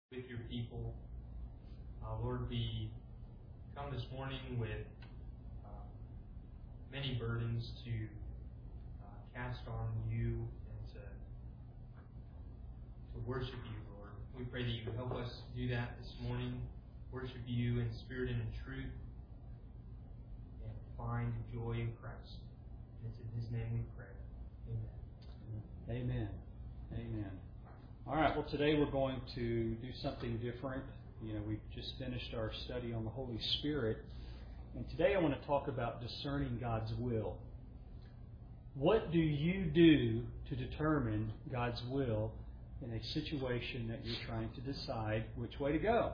with your people. Lord, we come this morning with many burdens to cast on you and to worship you, Lord. We pray that you would help us do that this morning, worship you in spirit and in truth, and find joy in Christ. And it's in His name we pray. Amen. Amen. Amen. All right, well, today we're going to do something different. We've just finished our study on the Holy Spirit, and today I want to talk about discerning God's will. What do you do to determine God's will in a situation that you're trying to decide which way to go?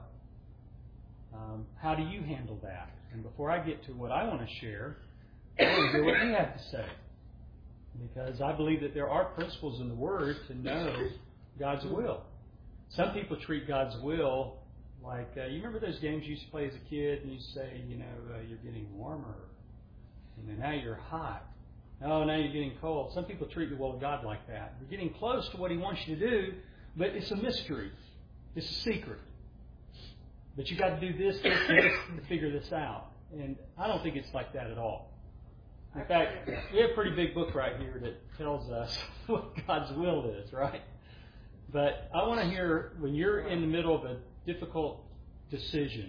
How do you handle that? And before I get to what I want to share, I want to hear what you have to say, because I believe that there are principles in the Word to know God's will. Some people treat God's will like, you remember those games you used to play as a kid, and you say, you're getting warmer, and now you're hot. Oh, now you're getting cold. Some people treat the will of God like that. You're getting close to what He wants you to do, but it's a mystery. It's a secret. But you got to do this, this, and this to figure this out. And I don't think it's like that at all. In fact, we have a pretty big book right here that tells us what God's will is, right? But I want to hear, when you're in the middle of a difficult decision,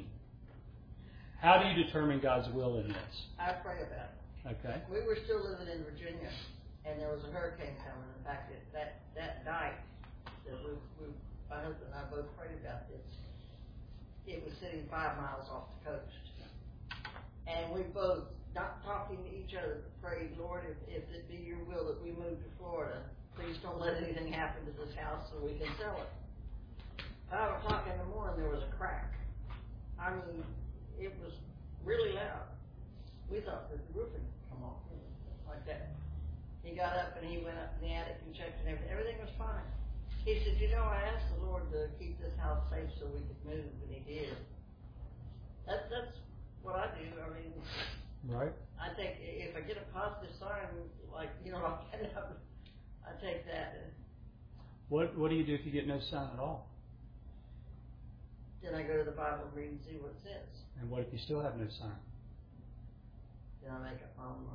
how do you determine God's will in this? I pray about it. Okay. We were still living in Virginia, and there was a hurricane coming. In fact, that night that my husband and I both prayed about this, it was sitting 5 miles off the coast. And we both, not talking to each other, prayed, Lord, if it be your will that we move to Florida, please don't let anything happen to this house so we can sell it. 5 o'clock in the morning, there was a crack. I mean, it was really loud. We thought that the roofing would come off like that. He got up and he went up in the attic and checked and everything. Everything was fine. He said, I asked the Lord to keep this house safe so we could move, and He did. That's what I do. I mean, right. I think if I get a positive sign, like, I take that. What do you do if you get no sign at all? Then I go to the Bible and read and see what it says. And what if you still have no sign? Then I make up my own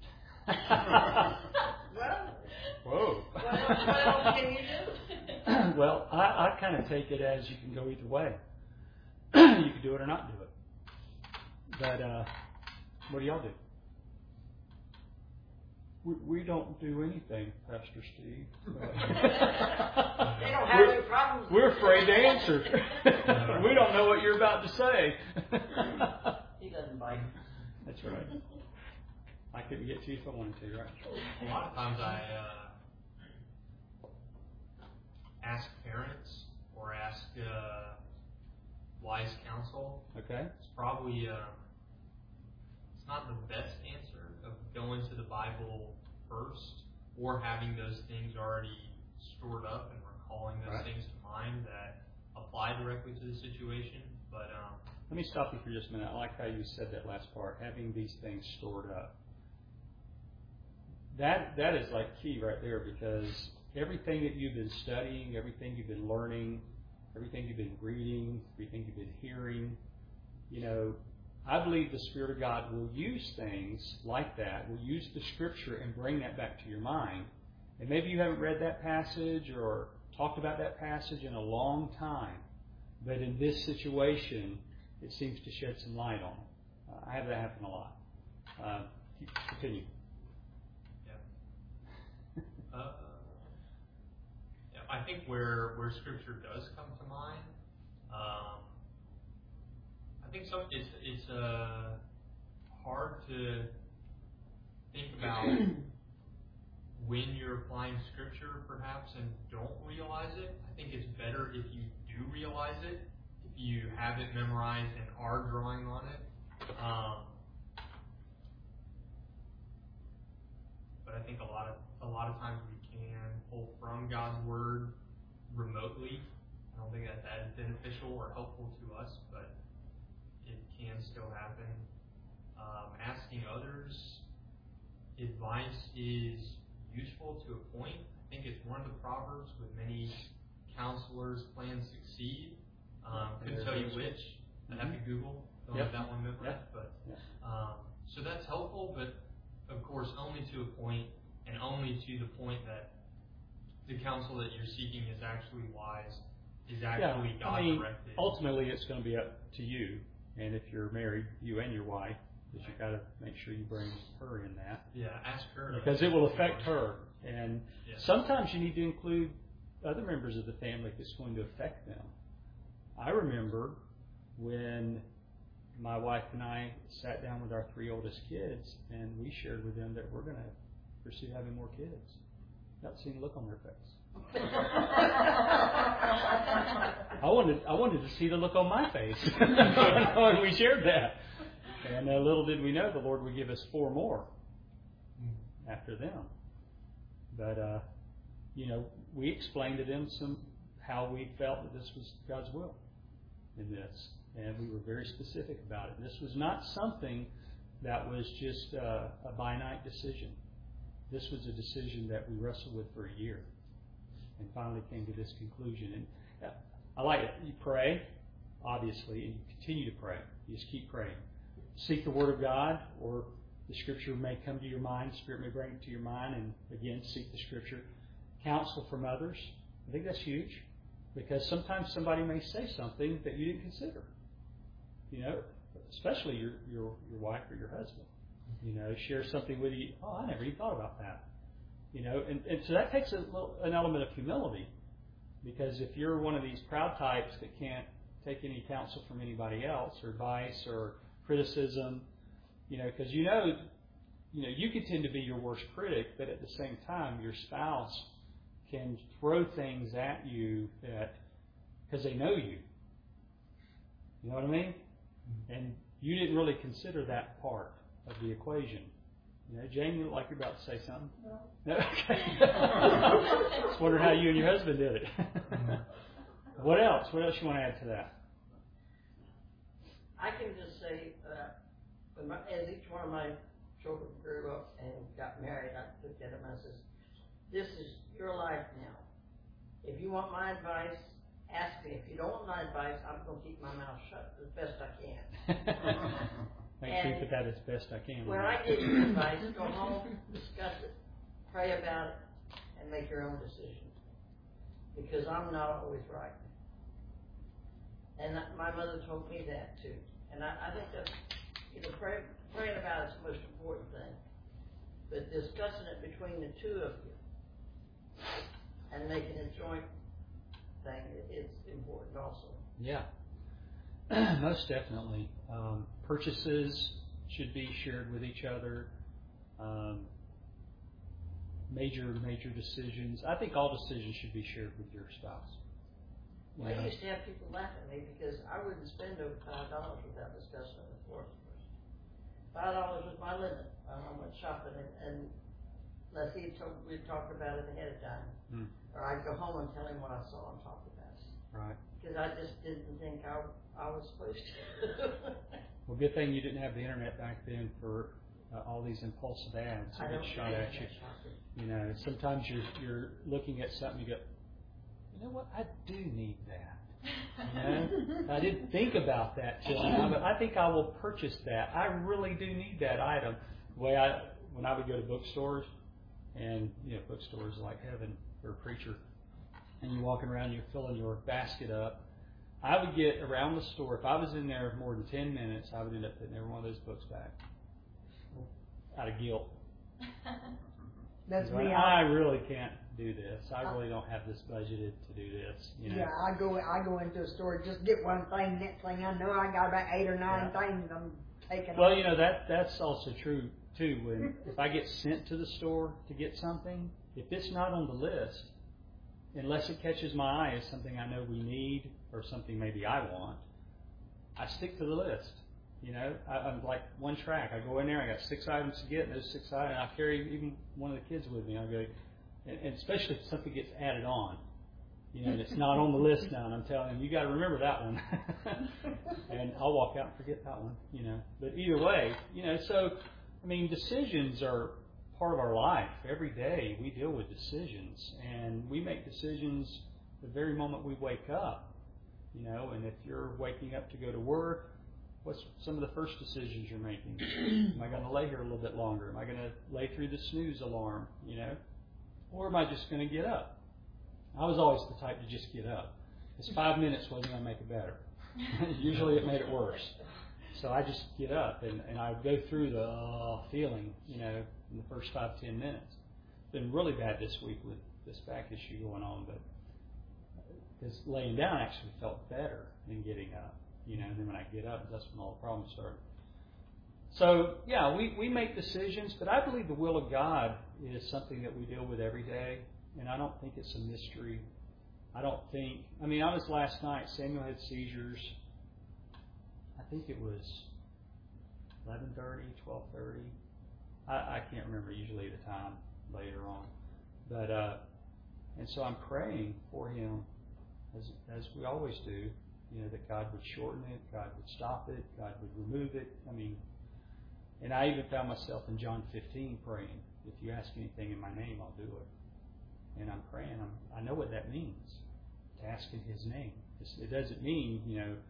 mind. Well, whoa. What else can you do? Well, I kind of take it as you can go either way. You can do it or not do it. But what do y'all do? We don't do anything, Pastor Steve. They don't have any problems. We're afraid to answer. We don't know what you're about to say. He doesn't bite. That's right. I couldn't get to you if I wanted to, right? A lot of times I ask parents or ask wise counsel. Okay. It's probably it's not the best answer of going to the Bible first or having those things already stored up and recalling those things to mind that apply directly to the situation. But let me stop you for just a minute. I like how you said that last part, having these things stored up. That is like key right there, because everything that you've been studying, everything you've been learning, everything you've been reading, everything you've been hearing, I believe the Spirit of God will use things like that, will use the Scripture and bring that back to your mind. And maybe you haven't read that passage or talked about that passage in a long time, but in this situation, it seems to shed some light on it. I have that happen a lot. Continue. I think where Scripture does come to mind, I think it's hard to think about when you're applying Scripture, perhaps, and don't realize it. I think it's better if you do realize it, if you have it memorized and are drawing on it. But I think a lot of times we can pull from God's Word remotely. I don't think that is beneficial or helpful to us, but it can still happen. Asking others advice is useful to a point. I think it's one of the proverbs with many counselors' plans succeed. tell you which. I'd have to Google. Don't have that one memorized. But so that's helpful, but of course only to a point, and only to the point that the counsel that you're seeking is actually wise, is actually God-directed. Ultimately, it's going to be up to you, and if you're married, you and your wife, because you've got to make sure you bring her in that. Yeah, ask her. Because it will affect her, and sometimes you need to include other members of the family that's going to affect them. I remember when my wife and I sat down with our 3 oldest kids, and we shared with them that we're going to pursue having more kids. Not seeing the look on their face. I wanted to see the look on my face when we shared that. And little did we know the Lord would give us 4 more after them. But we explained to them how we felt that this was God's will in this, and we were very specific about it. This was not something that was just a by-night decision. This was a decision that we wrestled with for a year and finally came to this conclusion. And I like it. You pray, obviously, and you continue to pray. You just keep praying. Seek the Word of God, or the Scripture may come to your mind. The Spirit may bring it to your mind, and again, seek the Scripture. Counsel from others. I think that's huge, because sometimes somebody may say something that you didn't consider. Especially your wife or your husband. Share something with you. Oh, I never even thought about that. And so that takes an element of humility, because if you're one of these proud types that can't take any counsel from anybody else, or advice, or criticism, because you can tend to be your worst critic, but at the same time, your spouse can throw things at you because they know you. You know what I mean? And you didn't really consider that part of the equation. Jane, you look like you're about to say something. No. Okay. Just wondering how you and your husband did it. What else? What else you want to add to that? I can just say, as each one of my children grew up and got married, I looked at them and I said, "This is your life now. If you want my advice, ask me. If you don't want my advice, I'm going to keep my mouth shut as best I can." Make sure you put that as best I can. When I give you advice, go home, discuss it, pray about it, and make your own decision. Because I'm not always right. And my mother told me that too. And I think that praying about it is the most important thing. But discussing it between the two of you and making a joint thing is important also. Yeah. Most definitely. Purchases should be shared with each other. Major decisions. I think all decisions should be shared with your spouse. Well, I used to have people laugh at me because I wouldn't spend over $5 without discussing it with the first. $5 was my limit. I went shopping, and unless we talked about it ahead of time, or I'd go home and tell him what I saw and talk about it. Right. Because I just didn't think I was supposed to. Well, good thing you didn't have the internet back then for all these impulsive ads that get shot at you. Sometimes you're looking at something, you go, you know what, I do need that. I didn't think about that till now, but I think I will purchase that. I really do need that item. The way when I would go to bookstores, and bookstores are like heaven for a preacher, and you're walking around, you're filling your basket up. I would get around the store, if I was in there more than 10 minutes, I would end up putting every one of those books back out of guilt. That's me. I really can't do this. I really don't have this budgeted to do this. Yeah, I go into a store, just get one thing. Next thing I know, I got about 8 or 9 things I'm taking. Well, that's also true too. If I get sent to the store to get something, if it's not on the list, unless it catches my eye as something I know we need or something maybe I want, I stick to the list. I'm like one track. I go in there, I got 6 items to get, and those 6 items, I carry even one of the kids with me. I go, and especially if something gets added on, and it's not on the list now, and I'm telling them, you got to remember that one. And I'll walk out and forget that one, But either way, so, decisions are part of our life. Every day we deal with decisions, and we make decisions the very moment we wake up. you know, and if you're waking up to go to work, what's some of the first decisions you're making? Am I going to lay here a little bit longer? Am I going to lay through the snooze alarm, you know? Or am I just going to get up? I was always the type to just get up. Because 5 minutes wasn't going to make it better. Usually it made it worse. So I just get up and I go through the feeling, you know, in the first 5-10 minutes. It's been really bad this week with this back issue going on, but because laying down actually felt better than getting up, you know, and then when I get up, that's when all the problems start. So, yeah, we make decisions, but I believe the will of God is something that we deal with every day, and I don't think it's a mystery. I was last night, Samuel had seizures. I think it was 11:30, 12:30. I can't remember usually the time later on. But, and so I'm praying for him, as we always do, you know, that God would shorten it, God would stop it, God would remove it. And I even found myself in John 15 praying, if you ask anything in my name, I'll do it. And I'm praying, I know what that means, to ask in his name. It doesn't mean, you know,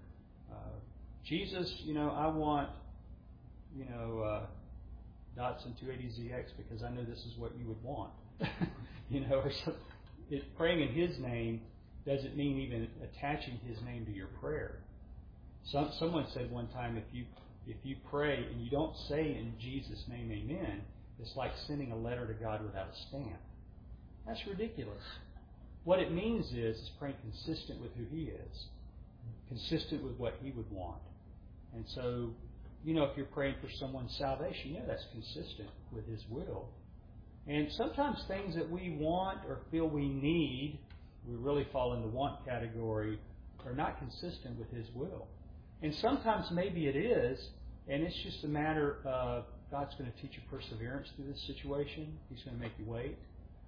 Jesus, you know, I want, you know, Datsun 280ZX because I know this is what you would want. You know, or something. Praying in his name doesn't mean even attaching his name to your prayer. Someone said one time, if you pray and you don't say in Jesus' name, amen, it's like sending a letter to God without a stamp. That's ridiculous. What it means is praying consistent with who he is, consistent with what he would want. And so, you know, if you're praying for someone's salvation, yeah, that's consistent with his will. And sometimes things that we want or feel we need, we really fall in the want category, are not consistent with his will. And sometimes maybe it is, and it's just a matter of God's going to teach you perseverance through this situation. He's going to make you wait.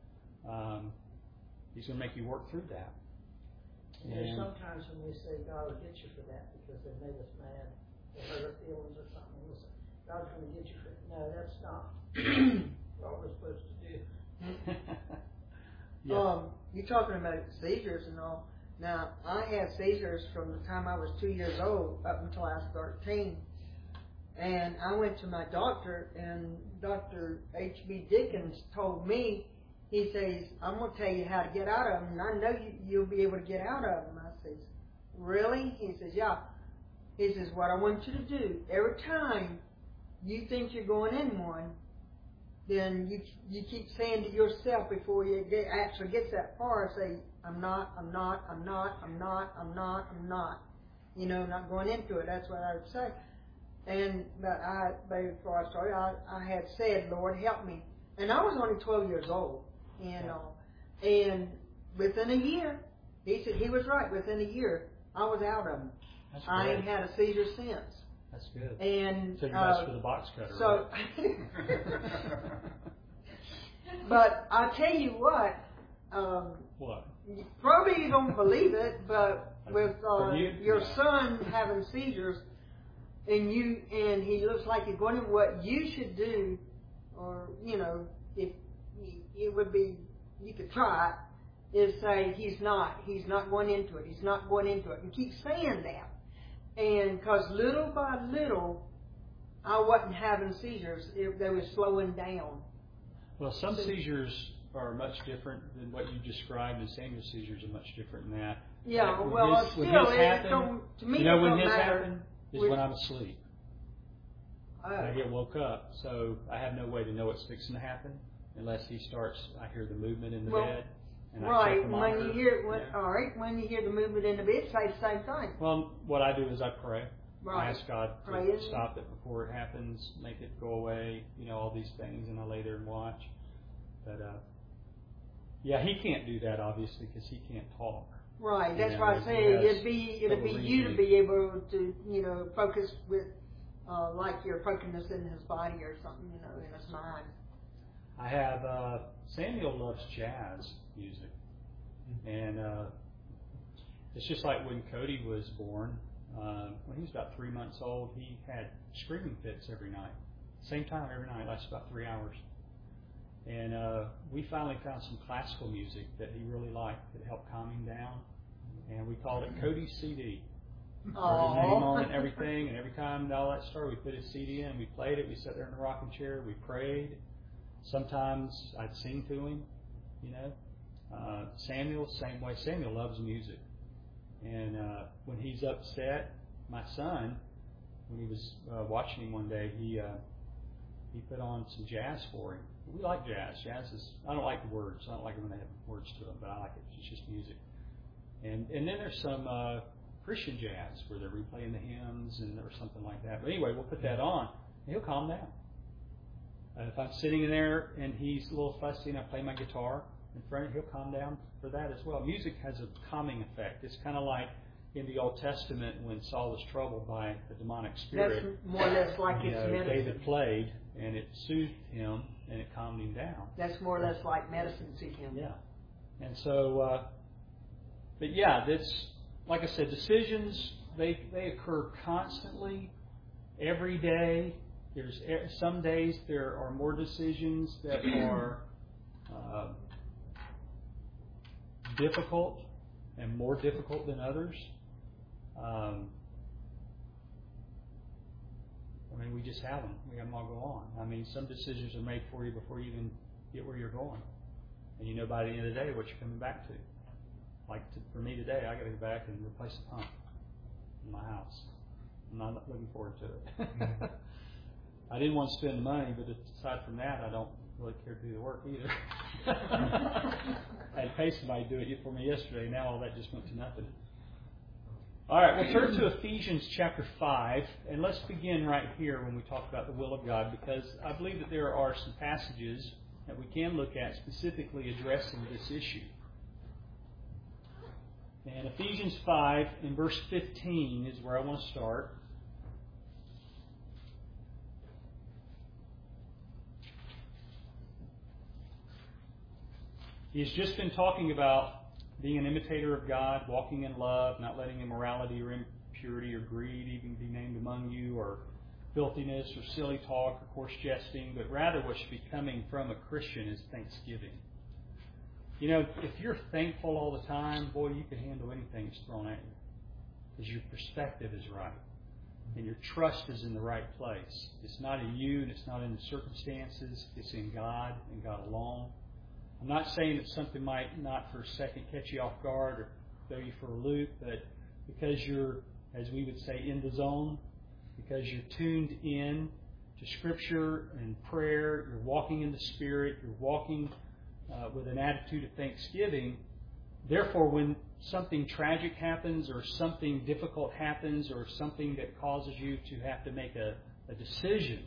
He's going to make you work through that. And sometimes when we say God will get you for that because they made us mad, they hurt our feelings or something, we say, God's going to get you for it. No, that's not what we're supposed to do. Yeah. You're talking about seizures and all. Now, I had seizures from the time I was 2 years old up until I was 13. And I went to my doctor, and Dr. H.B. Dickens told me, he says, I'm going to tell you how to get out of them, and I know you'll be able to get out of them. I says, really? He says, yeah. He says, what I want you to do, every time you think you're going in one, then you keep saying to yourself before you actually gets that far, say, I'm not. You know, not going into it. That's what I would say. But before I started, I had said, Lord, help me. And I was only 12 years old, you know. And within a year, he said he was right. Within a year, I was out of them. That's I great. ain't had a seizure since. That's good. And So you messed with a box cutter. so, right? but I tell you what. What? Probably you don't believe it, but with your Yeah. son having seizures, and he looks like he's going in, what you should do, or you know, if it would be, you could try it, is say he's not going into it, and keep saying that, and because little by little, I wasn't having seizures; they were slowing down. Well, some seizures are much different than what you described, and Samuel's seizures are much different than that. Yeah, When well, his still, happen, to me, you know, it when don't his matter. happen is when I'm asleep. I Oh. get woke up, so I have no way to know what's fixing to happen unless he starts. I hear the movement in the bed, and I right. check the monitor. When you hear the movement in the bed, say the same thing. Well, what I do is I pray. Right. I ask God Pray to it. stop it before it happens, make it go away. You know, all these things, and I lay there and watch. But yeah, he can't do that obviously because he can't talk. Right. That's Yeah, why I say yes. it'd be you to be able to focus with like you're focusing in his body or something, in his mind. I have Samuel loves jazz music, and it's just like when Cody was born. When he was about 3 months old, he had screaming fits every night. Same time every night, lasts about 3 hours. And we finally found some classical music that he really liked that helped calm him down. and we called it Cody's CD. His name Oh. on it and everything, and every time all that started, we put his CD in, we played it, we sat there in the rocking chair, we prayed. Sometimes I'd sing to him, you know. Samuel, same way. Samuel loves music. And when he's upset, my son, when he was watching him one day, he put on some jazz for him. We like jazz. Jazz is, I don't like the words. I don't like it when they have words to them, but I like it. It's just music. And then there's some Christian jazz where they're replaying the hymns or something like that. But anyway, we'll put that on, and he'll calm down. If I'm sitting in there and he's a little fussy and I play my guitar in front of him, he'll calm down for that as well. Music has a calming effect. It's kind of like in the Old Testament when Saul was troubled by a demonic spirit. That's more or less like it's medicine. David played, and it soothed him, and it calmed him down. That's more or less like medicine to him. Yeah. And so, but yeah, that's, like I said, decisions, they occur constantly, every day. There's some days there are more decisions that are difficult and more difficult than others. I mean, we just have them. We have them all go on. I mean, some decisions are made for you before you even get where you're going. And you know by the end of the day what you're coming back to. Like for me today, I got to go back and replace the pump in my house. I'm not looking forward to it. I didn't want to spend the money, but aside from that, I don't really care to do the work either. I had to pay somebody to do it for me yesterday. Now all that just went to nothing. All right, we'll turn to Ephesians chapter 5, and let's begin right here when we talk about the will of God, because I believe that there are some passages that we can look at specifically addressing this issue. And Ephesians 5 in verse 15 is where I want to start. He's just been talking about being an imitator of God, walking in love, not letting immorality or impurity or greed even be named among you, or filthiness or silly talk or coarse jesting, but rather what should be coming from a Christian is thanksgiving. You know, if you're thankful all the time, boy, you can handle anything that's thrown at you, because your perspective is right and your trust is in the right place. It's not in you and it's not in the circumstances. It's in God and God alone. I'm not saying that something might not for a second catch you off guard or throw you for a loop, but because you're, as we would say, in the zone, because you're tuned in to Scripture and prayer, you're walking in the Spirit, you're walking with an attitude of thanksgiving. Therefore, when something tragic happens or something difficult happens or something that causes you to have to make a decision,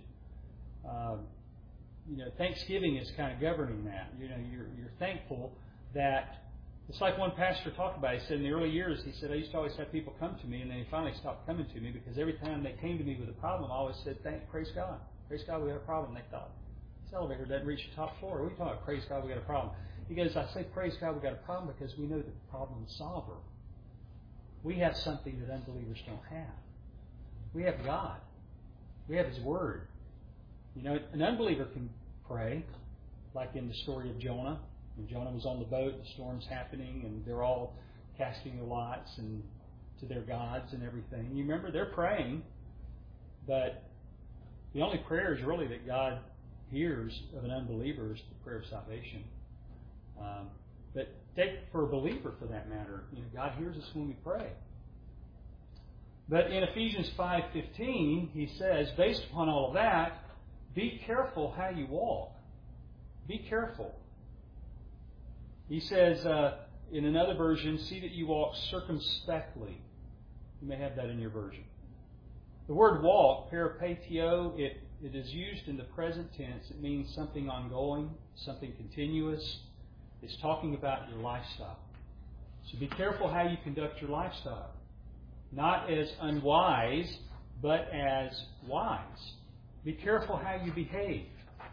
thanksgiving is kind of governing that. You know, you're thankful that, it's like one pastor talked about. He said in the early years, he said, I used to always have people come to me, and then he finally stopped coming to me because every time they came to me with a problem, I always said, praise God. Praise God, we have a problem. They thought, this elevator doesn't reach the top floor. What are you talking about? Praise God, we got a problem. He goes, I say praise God, we got a problem because we know the problem solver. We have something that unbelievers don't have. We have God. We have His Word. You know, an unbeliever can pray, like in the story of Jonah. When Jonah was on the boat, the storm's happening, and they're all casting their lots and to their gods and everything. You remember, they're praying, but the only prayers really that God hears of an unbeliever is the prayer of salvation. But take for a believer, for that matter, God hears us when we pray. But in Ephesians 5:15, he says, based upon all of that, be careful how you walk. Be careful. He says in another version, see that you walk circumspectly. You may have that in your version. The word walk, peripatio, it is used in the present tense. It means something ongoing, something continuous. It's talking about your lifestyle. So be careful how you conduct your lifestyle. Not as unwise, but as wise. Be careful how you behave.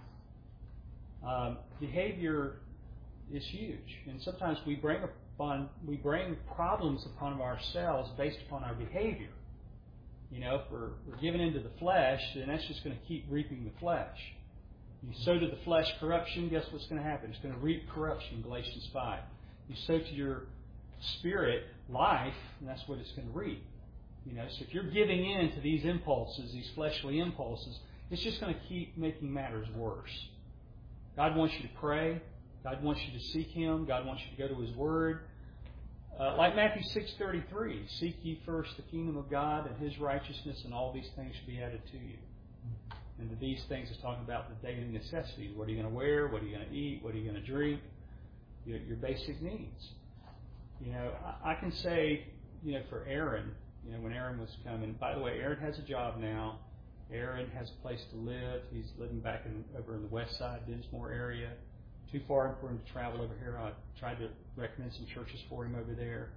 Behavior is huge, and sometimes we bring problems upon ourselves based upon our behavior. You know, if we're given into the flesh, then that's just going to keep reaping the flesh. You sow to the flesh corruption, guess what's going to happen? It's going to reap corruption, Galatians 5. You sow to your spirit life, and that's what it's going to reap. So if you're giving in to these impulses, these fleshly impulses, it's just going to keep making matters worse. God wants you to pray. God wants you to seek Him. God wants you to go to His Word. Like Matthew 6:33, seek ye first the kingdom of God and His righteousness, and all these things shall be added to you. And these things is talking about the daily necessities. What are you going to wear? What are you going to eat? What are you going to drink? Your basic needs. I can say, for Aaron, when Aaron was coming, by the way, Aaron has a job now. Aaron has a place to live. He's living back over in the west side, Dinsmore area. Too far for him to travel over here. I tried to recommend some churches for him over there.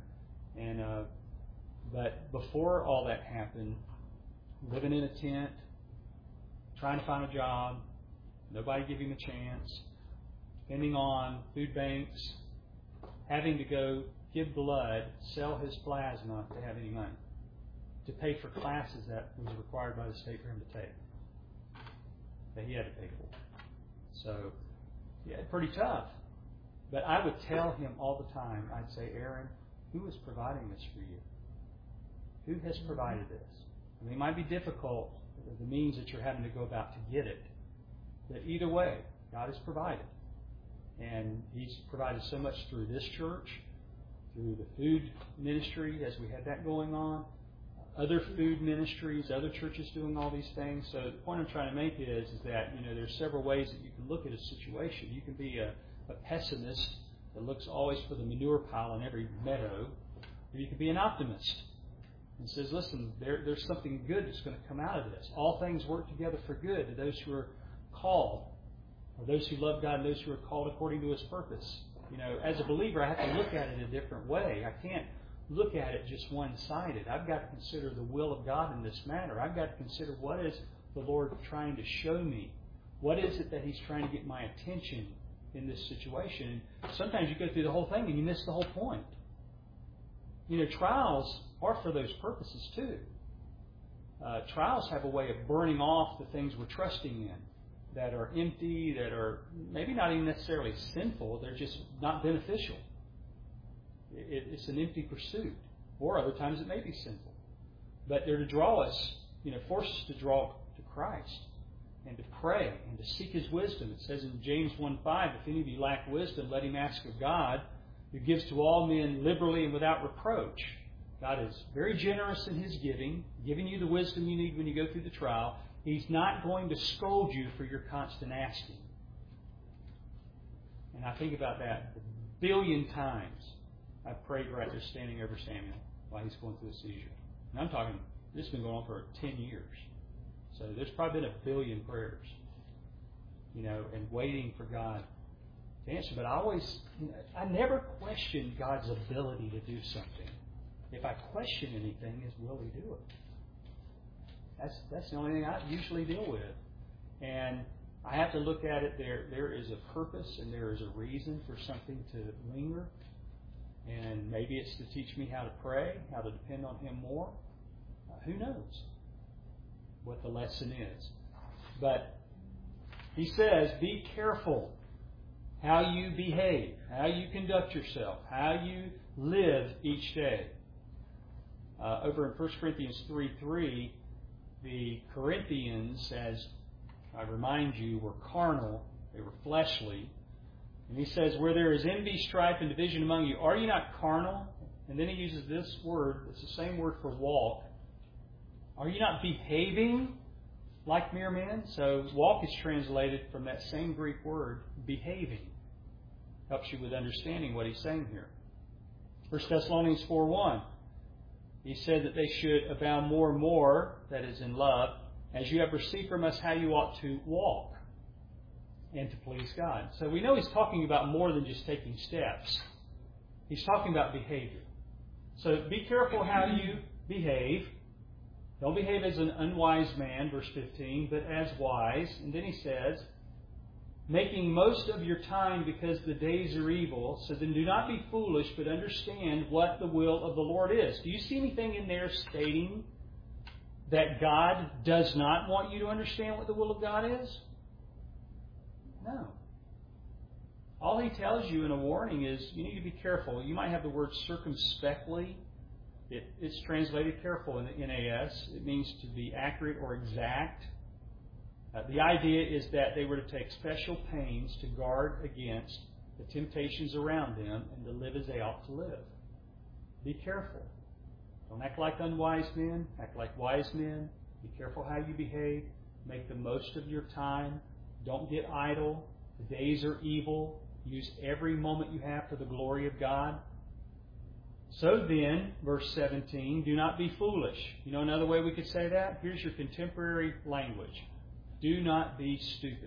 But before all that happened, living in a tent, trying to find a job, nobody give him a chance, depending on food banks, having to go give blood, sell his plasma to have any money, to pay for classes that was required by the state for him to take, that he had to pay for. So, yeah, pretty tough. But I would tell him all the time, I'd say, Aaron, who is providing this for you? Who has provided this? It might be difficult, the means that you're having to go about to get it. But either way, God has provided. And He's provided so much through this church, through the food ministry as we had that going on, other food ministries, other churches doing all these things. So the point I'm trying to make is that, there's several ways that you can look at a situation. You can be a pessimist that looks always for the manure pile in every meadow, or you can be an optimist and says, listen, there's something good that's going to come out of this. All things work together for good to those who are called, or those who love God and those who are called according to His purpose. As a believer, I have to look at it a different way. I can't look at it just one-sided. I've got to consider the will of God in this matter. I've got to consider what is the Lord trying to show me. What is it that He's trying to get my attention in this situation? And sometimes you go through the whole thing and you miss the whole point. Trials are for those purposes too. Trials have a way of burning off the things we're trusting in that are empty, that are maybe not even necessarily sinful. They're just not beneficial. It's an empty pursuit. Or other times it may be sinful. But they're to draw us, force us to draw to Christ and to pray and to seek His wisdom. It says in James 1:5, if any of you lack wisdom, let him ask of God, who gives to all men liberally and without reproach. God is very generous in His giving you the wisdom you need when you go through the trial. He's not going to scold you for your constant asking. And I think about that a billion times. I've prayed right there standing over Samuel while he's going through a seizure. And I'm talking, this has been going on for 10 years. So there's probably been a billion prayers, and waiting for God to answer. But I never question God's ability to do something. If I question anything, is will He do it? That's the only thing I usually deal with. And I have to look at it, there is a purpose and there is a reason for something to linger. And maybe it's to teach me how to pray, how to depend on Him more. Who knows what the lesson is. But He says, be careful how you behave, how you conduct yourself, how you live each day. Over in 1 Corinthians 3:3, the Corinthians, as I remind you, were carnal. They were fleshly. And he says, where there is envy, strife, and division among you, are you not carnal? And then he uses this word, it's the same word for walk. Are you not behaving like mere men? So walk is translated from that same Greek word, behaving. Helps you with understanding what he's saying here. 1 Thessalonians 4:1. He said that they should abound more and more, that is in love, as you have received from us how you ought to walk and to please God. So we know he's talking about more than just taking steps. He's talking about behavior. So be careful how you behave. Don't behave as an unwise man, verse 15, but as wise. And then he says, making most of your time because the days are evil. So then do not be foolish, but understand what the will of the Lord is. Do you see anything in there stating that God does not want you to understand what the will of God is? No. All he tells you in a warning is you need to be careful. You might have the word circumspectly. It's translated careful in the NAS. It means to be accurate or exact. The idea is that they were to take special pains to guard against the temptations around them and to live as they ought to live. Be careful. Don't act like unwise men. Act like wise men. Be careful how you behave. Make the most of your time. Don't get idle. The days are evil. Use every moment you have for the glory of God. So then, verse 17, do not be foolish. You know another way we could say that? Here's your contemporary language. Do not be stupid.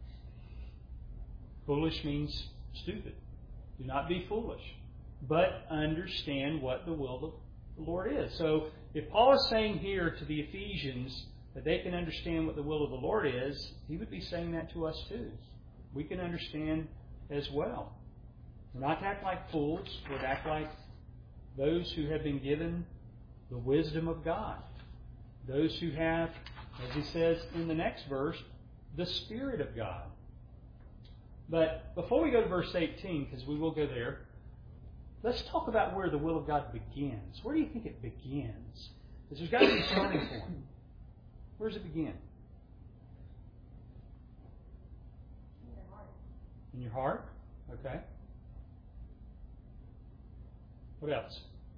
Foolish means stupid. Do not be foolish. But understand what the will of the Lord is. So if Paul is saying here to the Ephesians that they can understand what the will of the Lord is, he would be saying that to us too. We can understand as well. We're not to act like fools. We're to act like those who have been given the wisdom of God. Those who have, as he says in the next verse, the Spirit of God. But before we go to verse 18, because we will go there, let's talk about where the will of God begins. Where do you think it begins? Because there's got to be a starting point. Where does it begin? In your heart. In your heart? Okay. What else?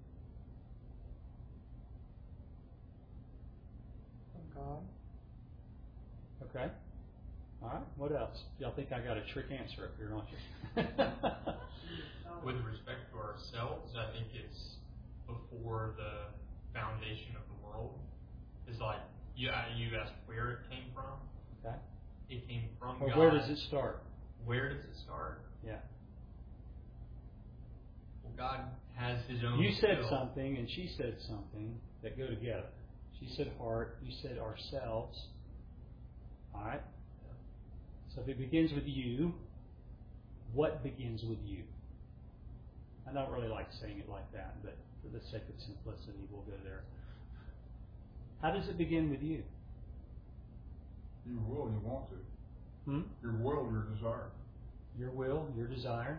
From God. Okay. All right. What else? Y'all think I got a trick answer up here, don't you? With respect to ourselves, I think it's before the foundation of the world. It's like, you asked where it came from. Okay. It came from Or God. where does it start? Where does it start? Yeah. Well, God has His own You said will. something and she said something that go together. She said heart. You said ourselves. All right. So if it begins with you, what begins with you? I don't really like saying it like that, but for the sake of simplicity, we'll go there. How does it begin with you? Your will, you want to. Your will, your desire. Your will, your desire.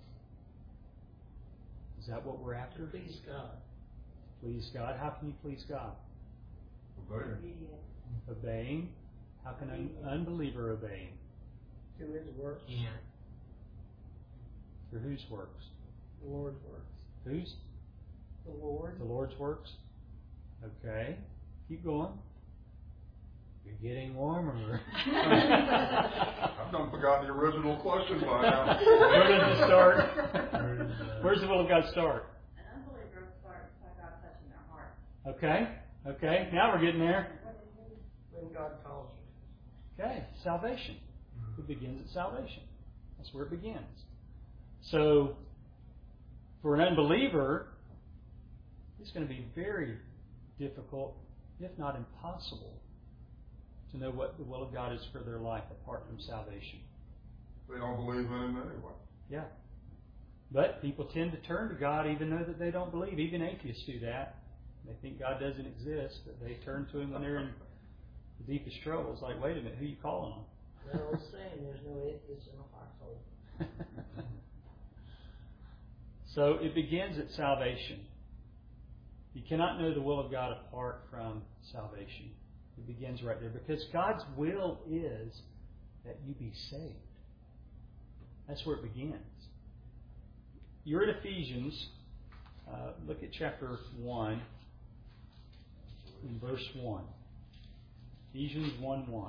Is that what we're after? Please God. Please God. How can you please God? Obey Him. Obedience. Obeying. How can an unbeliever obey? To his works. Can't. Through whose works? The Lord's works. Whose? The Lord. The Lord's works. Okay. Keep going. You're getting warmer. I've done forgotten the original question by now. Where does it start? Where's the will of God start? An unbeliever starts by God touching their heart. Okay. Okay. Now we're getting there. When God calls you. Okay. Salvation. It begins at salvation. That's where it begins. So, for an unbeliever, it's going to be very difficult, if not impossible, to know what the will of God is for their life apart from salvation. They don't believe in Him anyway. Yeah. But people tend to turn to God even though that they don't believe. Even atheists do that. They think God doesn't exist, but they turn to Him when they're in the deepest trouble. It's like, wait a minute, who are you calling on? That old saying, there's no atheist in a foxhole. So it begins at salvation. You cannot know the will of God apart from salvation. It begins right there because God's will is that you be saved. That's where it begins. You're in Ephesians. Look at chapter 1 in verse 1. Ephesians 1:1.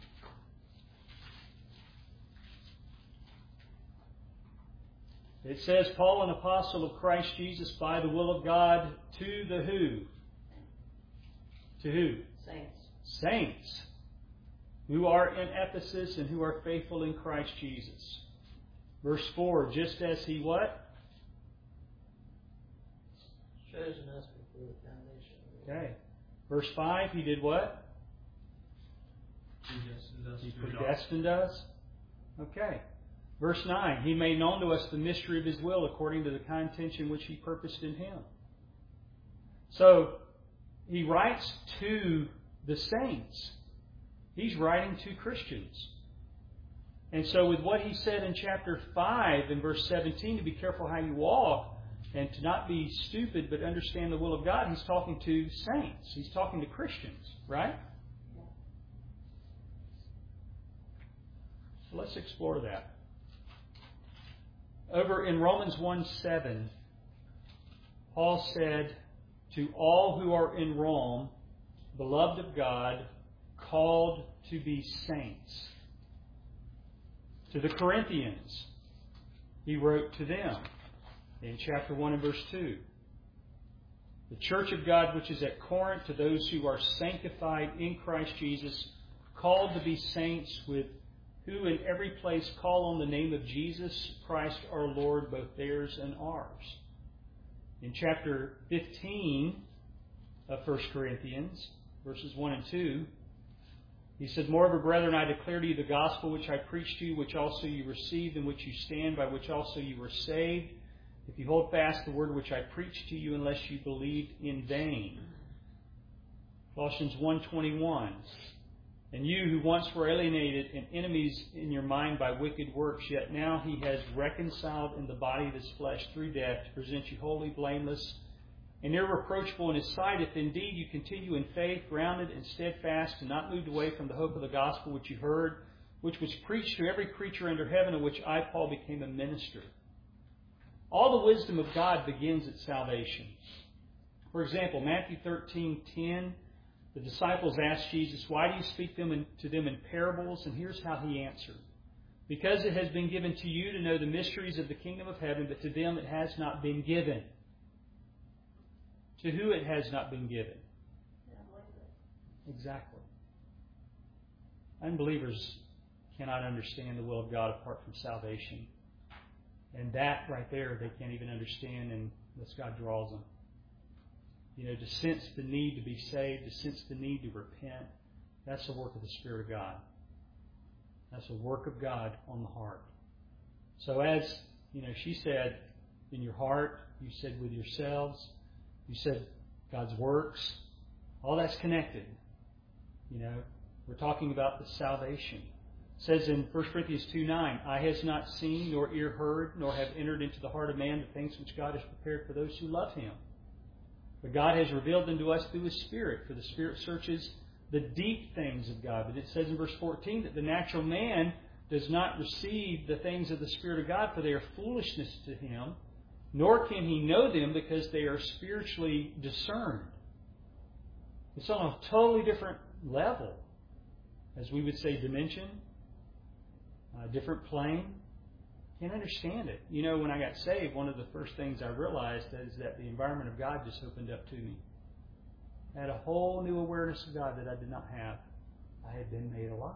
It says, Paul, an apostle of Christ Jesus, by the will of God, to the who? To who? Saints. Saints, who are in Ephesus and who are faithful in Christ Jesus. Verse 4, just as He what? Chosen us before the foundation of the world. Okay. Verse 5, He did what? He predestined us. Okay. Verse 9, He made known to us the mystery of His will according to the kind intention which He purposed in Him. So, He writes to the saints. He's writing to Christians. And so with what he said in chapter 5 in verse 17, to be careful how you walk and to not be stupid but understand the will of God, he's talking to saints. He's talking to Christians, right? So let's explore that. Over in Romans 1:7, Paul said, to all who are in Rome, beloved of God, called to be saints. To the Corinthians, he wrote to them in chapter 1 and verse 2. The church of God which is at Corinth, to those who are sanctified in Christ Jesus, called to be saints, with who in every place call on the name of Jesus Christ our Lord, both theirs and ours. In chapter 15 of 1 Corinthians, verses 1 and 2, he said, moreover, brethren, I declare to you the gospel which I preached to you, which also you received, in which you stand, by which also you were saved, if you hold fast the word which I preached to you, unless you believed in vain. Colossians 1:21, and you who once were alienated and enemies in your mind by wicked works, yet now he has reconciled in the body of his flesh through death to present you holy, blameless, and irreproachable in his sight, if indeed you continue in faith, grounded and steadfast, and not moved away from the hope of the gospel which you heard, which was preached to every creature under heaven, of which I, Paul, became a minister. All the wisdom of God begins at salvation. For example, Matthew 13:10, the disciples asked Jesus, why do you speak to them in parables? And here's how he answered. Because it has been given to you to know the mysteries of the kingdom of heaven, but to them it has not been given. To who it has not been given? Exactly. Unbelievers cannot understand the will of God apart from salvation. And that right there, they can't even understand unless God draws them. You know, to sense the need to be saved, to sense the need to repent, that's the work of the Spirit of God. That's a work of God on the heart. So as, she said, in your heart, you said with yourselves, you said God's works, all that's connected. We're talking about the salvation. It says in 1 Corinthians 2:9, eye has not seen, nor ear heard, nor have entered into the heart of man the things which God has prepared for those who love Him. But God has revealed them to us through His Spirit, for the Spirit searches the deep things of God. But it says in verse 14 that the natural man does not receive the things of the Spirit of God, for they are foolishness to him, nor can he know them because they are spiritually discerned. It's on a totally different level, as we would say, dimension, a different plane. Can't understand it. When I got saved, one of the first things I realized is that the environment of God just opened up to me. I had a whole new awareness of God that I did not have. I had been made alive.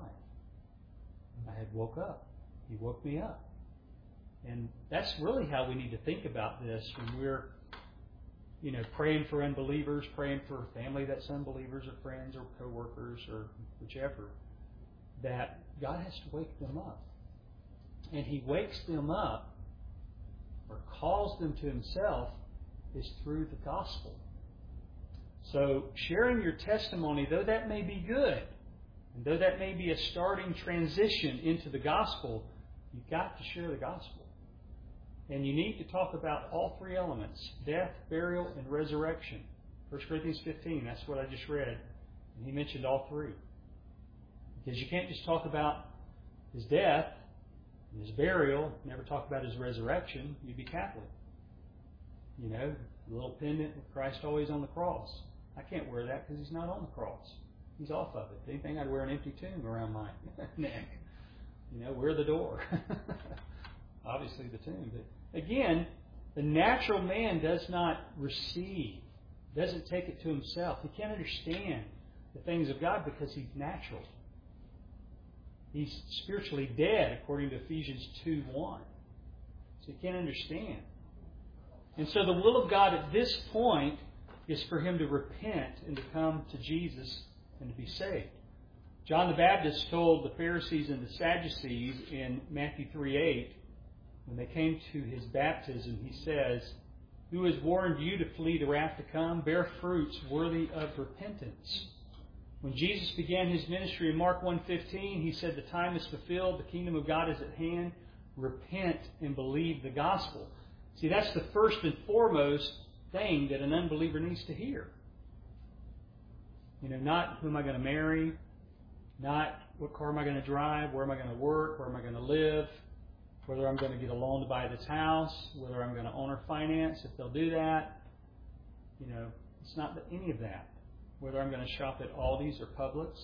I had woke up. He woke me up. And that's really how we need to think about this when we're, praying for unbelievers, praying for family that's unbelievers or friends or coworkers or whichever, that God has to wake them up. And He wakes them up or calls them to Himself is through the gospel. So sharing your testimony, though that may be good, and though that may be a starting transition into the gospel, you've got to share the gospel. And you need to talk about all three elements: death, burial, and resurrection. 1 Corinthians 15, that's what I just read. And he mentioned all three. Because you can't just talk about His death and His burial, never talk about His resurrection. You'd be Catholic. The little pendant with Christ always on the cross. I can't wear that because He's not on the cross. He's off of it. If anything, I'd wear an empty tomb around my neck. Wear the door. Obviously the tomb. But again, the natural man does not receive, doesn't take it to himself. He can't understand the things of God because he's natural. He's spiritually dead, according to Ephesians 2:1. So he can't understand. And so the will of God at this point is for him to repent and to come to Jesus and to be saved. John the Baptist told the Pharisees and the Sadducees in Matthew 3:8, when they came to his baptism, he says, "Who has warned you to flee the wrath to come? Bear fruits worthy of repentance." When Jesus began His ministry in Mark 1:15, He said, the time is fulfilled, the kingdom of God is at hand. Repent and believe the gospel. See, that's the first and foremost thing that an unbeliever needs to hear. Not who am I going to marry, not what car am I going to drive, where am I going to work, where am I going to live, whether I'm going to get a loan to buy this house, whether I'm going to own or finance, if they'll do that. It's not any of that. Whether I'm going to shop at Aldi's or Publix.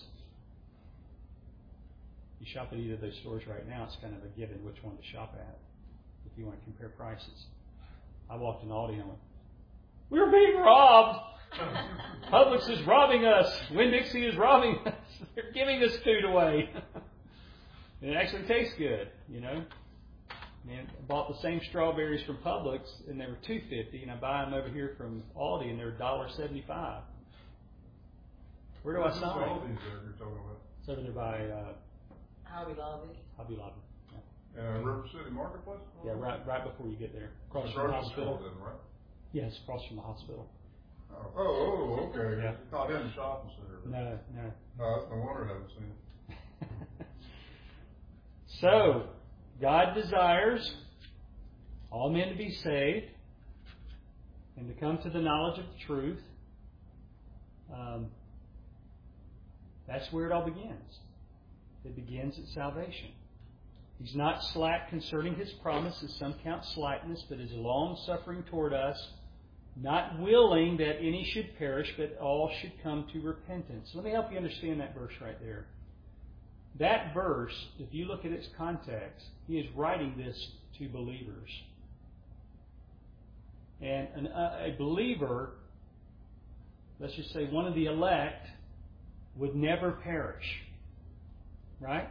You shop at either of those stores right now, it's kind of a given which one to shop at if you want to compare prices. I walked in Aldi and I went, we're being robbed! Publix is robbing us! Winn-Dixie is robbing us! They're giving us food away! It actually tastes good, Man, I bought the same strawberries from Publix and they were $2.50, and I buy them over here from Aldi and they're $1.75. Where do I sign? Aldi's you're talking about? It's over there by Hobby Lobby. Hobby Lobby. Yeah. River City Marketplace? Yeah, right before you get there. Across It's from the grocery hospital. store then, right? Yes, across from the hospital. Okay. Yeah. Not in the shopping center. No. That's no wonder I haven't seen it. So, God desires all men to be saved and to come to the knowledge of the truth. That's where it all begins. It begins at salvation. He's not slack concerning His promise, as some count slackness, but is long-suffering toward us, not willing that any should perish, but all should come to repentance. Let me help you understand that verse right there. That verse, if you look at its context, he is writing this to believers. And a believer, let's just say one of the elect, would never perish. Right?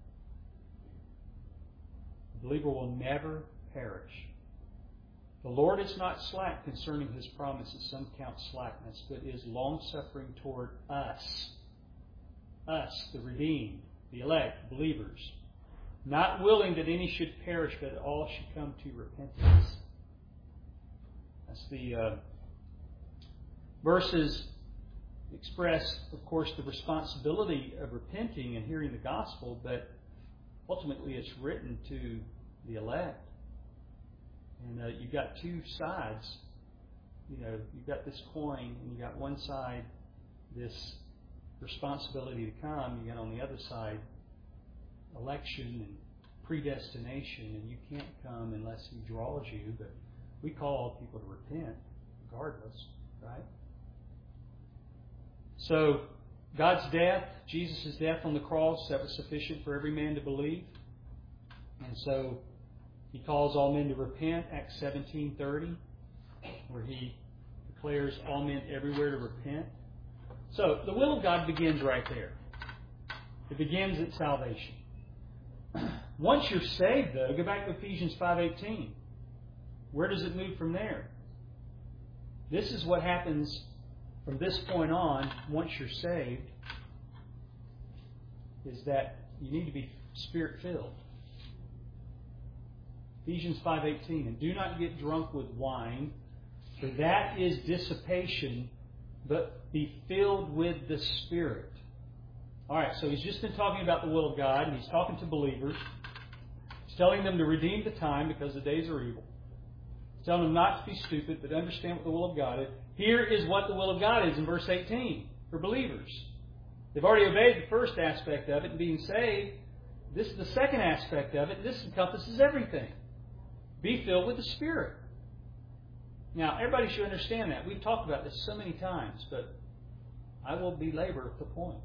The believer will never perish. The Lord is not slack concerning His promises, some count slackness, but is long-suffering toward us. Us, the redeemed, the elect, believers. Not willing that any should perish, but all should come to repentance. That's the verses express, of course, the responsibility of repenting and hearing the gospel, but ultimately it's written to the elect. And you've got two sides. You've got this coin, and you've got one side, this responsibility to come. You got on the other side, election and predestination, and you can't come unless He draws you. But we call all people to repent, regardless, right? So, God's death, Jesus' death on the cross, that was sufficient for every man to believe. And so, He calls all men to repent, Acts 17:30, where He declares all men everywhere to repent. So, the will of God begins right there. It begins at salvation. Once you're saved, though, go back to Ephesians 5:18. Where does it move from there? This is what happens from this point on, once you're saved, is that you need to be Spirit-filled. Ephesians 5:18, and do not get drunk with wine, for that is dissipation, but be filled with the Spirit. All right, so he's just been talking about the will of God, and he's talking to believers. He's telling them to redeem the time because the days are evil. He's telling them not to be stupid, but to understand what the will of God is. Here is what the will of God is in verse 18 for believers. They've already obeyed the first aspect of it, and being saved. This is the second aspect of it. This encompasses everything. Be filled with the Spirit. Now, everybody should understand that. We've talked about this so many times, but I will belabor the point.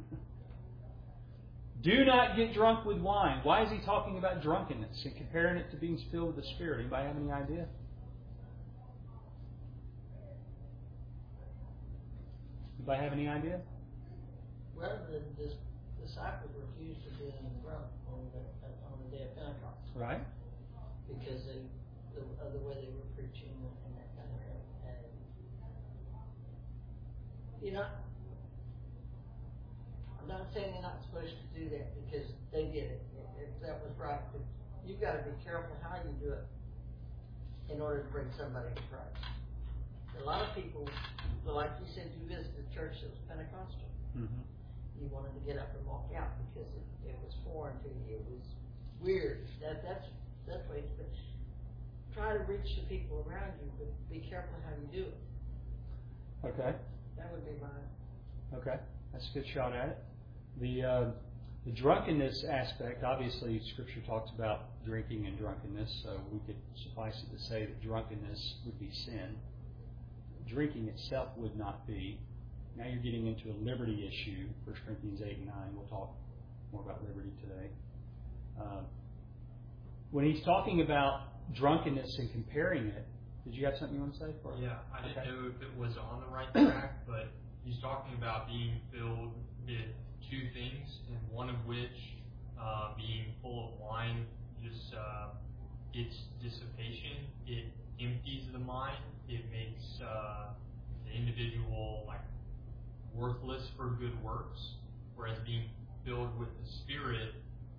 Do not get drunk with wine. Why is he talking about drunkenness and comparing it to being filled with the Spirit? Anybody have any idea? Anybody have any idea? Well, the disciples refused to be drunk on the day of Pentecost. Right. Because of the way they were preaching and that kind of thing. And, I'm not saying you're not supposed to do that because they did it. If that was right. But you've got to be careful how you do it in order to bring somebody to Christ. A lot of people, like you said, you visited a church that was Pentecostal. Mm-hmm. You wanted to get up and walk out because it was foreign to you. It was weird. That's way. But try to reach the people around you, but be careful how you do it. Okay. That would be mine. Okay. That's a good shot at it. The drunkenness aspect, obviously, Scripture talks about drinking and drunkenness, so we could suffice it to say that drunkenness would be sin. Drinking itself would not be. Now you're getting into a liberty issue, 1 Corinthians 8 and 9. We'll talk more about liberty today. When he's talking about drunkenness and comparing it, did you have something you want to say? Yeah, I didn't know if it was on the right track, but he's talking about being filled with two things, and one of which, being full of wine, just it's dissipation. It empties the mind. It makes the individual like worthless for good works, whereas being filled with the Spirit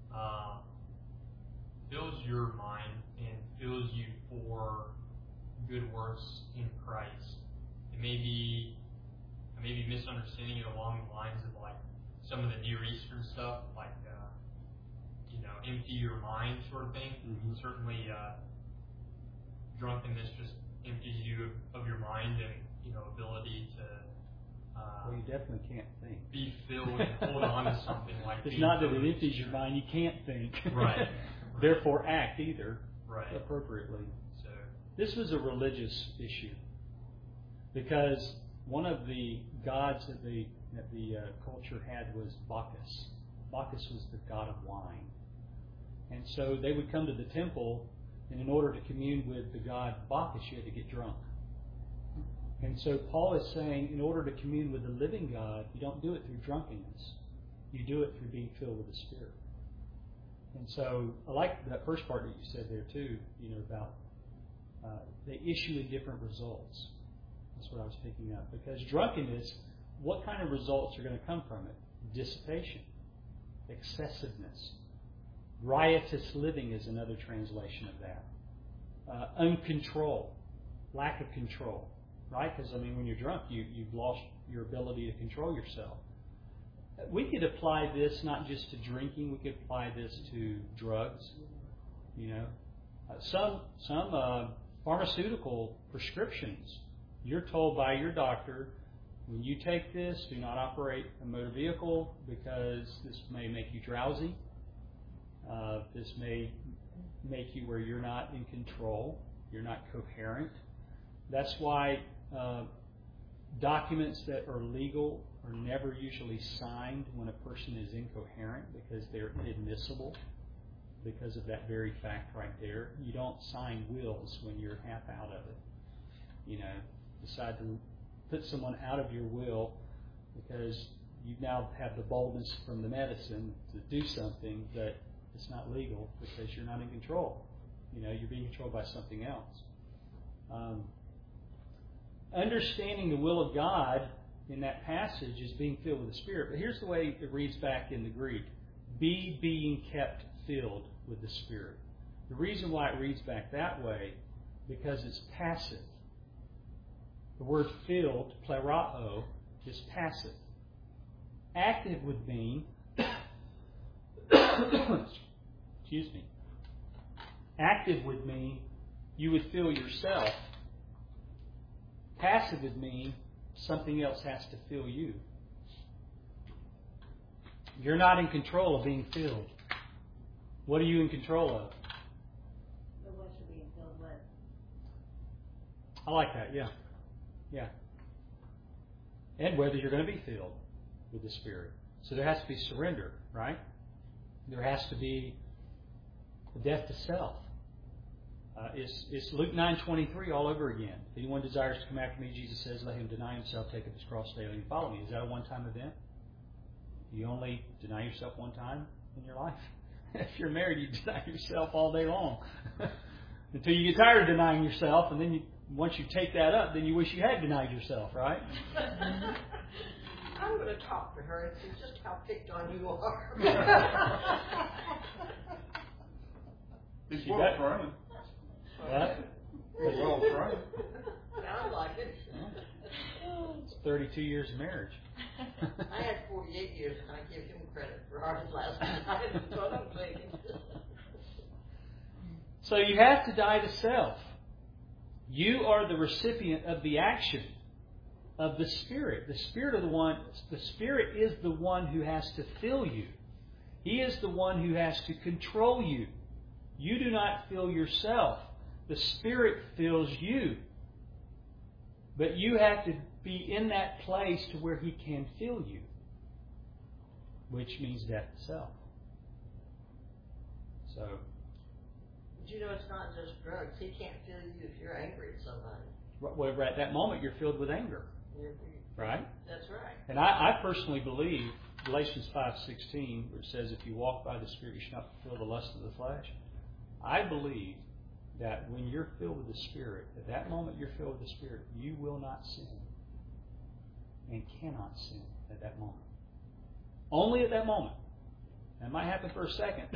fills your mind and fills you for good works in Christ. I may be misunderstanding it along the lines of like some of the Near Eastern stuff, like empty your mind sort of thing. Mm-hmm. Certainly, drunkenness just empties you of your mind and ability to. Well, you definitely can't think. Be filled and hold on to something like. It's not that it empties your mind; you can't think. Right. Therefore, act either. Right. Appropriately. So this was a religious issue because one of the gods that the culture had was Bacchus. Bacchus was the god of wine, and so they would come to the temple, and in order to commune with the god Bacchus, you had to get drunk. And so Paul is saying, in order to commune with the living God, you don't do it through drunkenness. You do it through being filled with the Spirit. And so I like that first part that you said there too, about they issue in different results. That's what I was picking up. Because drunkenness, what kind of results are going to come from it? Dissipation, excessiveness. Riotous living is another translation of that. Uncontrol, lack of control. Right? Because, when you're drunk, you've lost your ability to control yourself. We could apply this not just to drinking. We could apply this to drugs. Some pharmaceutical prescriptions. You're told by your doctor, when you take this, do not operate a motor vehicle because this may make you drowsy. This may make you where you're not in control. You're not coherent. That's why documents that are legal are never usually signed when a person is incoherent because they're inadmissible because of that very fact right there. You don't sign wills when you're half out of it. Decide to put someone out of your will because you now have the boldness from the medicine to do something that it's not legal because you're not in control. You're being controlled by something else. Understanding the will of God in that passage is being filled with the Spirit. But here's the way it reads back in the Greek. Be being kept filled with the Spirit. The reason why it reads back that way, because it's passive. The word filled, plerao, is passive. Active would mean, excuse me, active would mean you would fill yourself. Passive would mean something else has to fill you. You're not in control of being filled. What are you in control of? So what should we be filled with? I like that, yeah. Yeah. And whether you're going to be filled with the Spirit. So there has to be surrender, right? There has to be a death to self. It's Luke 9:23 all over again. If anyone desires to come after me, Jesus says, let him deny himself, take up his cross daily, and follow me. Is that a one-time event? You only deny yourself one time in your life. If you're married, you deny yourself all day long. Until you get tired of denying yourself, and then once you take that up, then you wish you had denied yourself, right? I'm going to talk to her and see just how picked on you are. He's well trained. What? He's well trained. Sounds like it. 32 years of marriage. I had 48 years, and I give him credit for ours last night. That's what I'm thinking. So you have to die to self. You are the recipient of the action of the Spirit. The Spirit is the one who has to fill you. He is the one who has to control you. You do not fill yourself. The Spirit fills you. But you have to be in that place to where He can fill you, which means death to self. So, But you know, it's not just drugs. He can't fill you if you're angry at somebody. well, at that moment, you're filled with anger, right? That's right. And I personally believe Galatians 5:16, where it says, "If you walk by the Spirit, you shall not fulfill the lust of the flesh." I believe that when you're filled with the Spirit, at that moment you're filled with the Spirit, you will not sin and cannot sin at that moment. Only at that moment. That might happen for a second.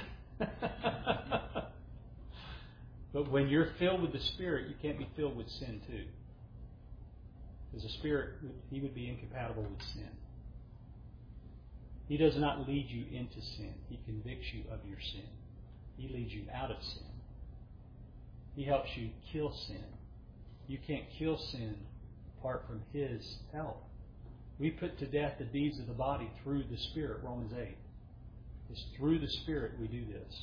But when you're filled with the Spirit, you can't be filled with sin too. Because the Spirit, He would be incompatible with sin. He does not lead you into sin. He convicts you of your sin. He leads you out of sin. He helps you kill sin. You can't kill sin apart from His help. We put to death the deeds of the body through the Spirit, Romans 8. It's through the Spirit we do this.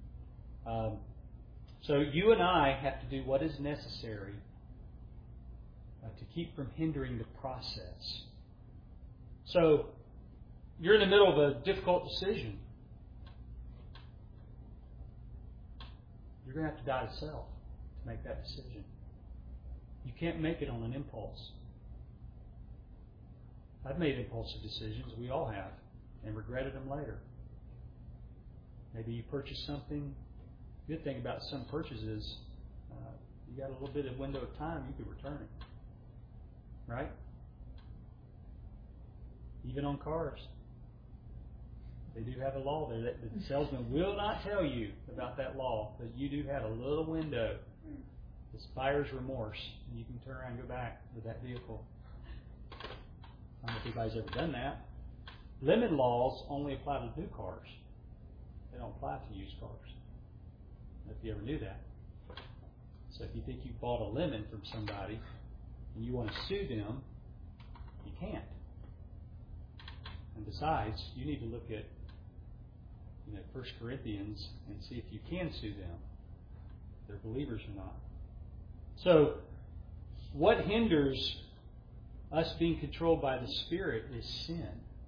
So you and I have to do what is necessary to keep from hindering the process. So you're in the middle of a difficult decision. You're going to have to die to self to make that decision. You can't make it on an impulse. I've made impulsive decisions, we all have, and regretted them later. Maybe you purchased something. The good thing about some purchases, you got a little bit of window of time, you could return it. Right? Even on cars. They do have a law there that the salesman will not tell you about that law, but you do have a little window. It's buyer's remorse, and you can turn around and go back with that vehicle. I don't know if anybody's ever done that. Limit laws only apply to new cars. They don't apply to used cars. I don't know if you ever knew that. So if you think you bought a lemon from somebody and you want to sue them, you can't. And besides, you need to look at 1 Corinthians and see if you can sue them, if they're believers or not. So, what hinders us being controlled by the Spirit is sin.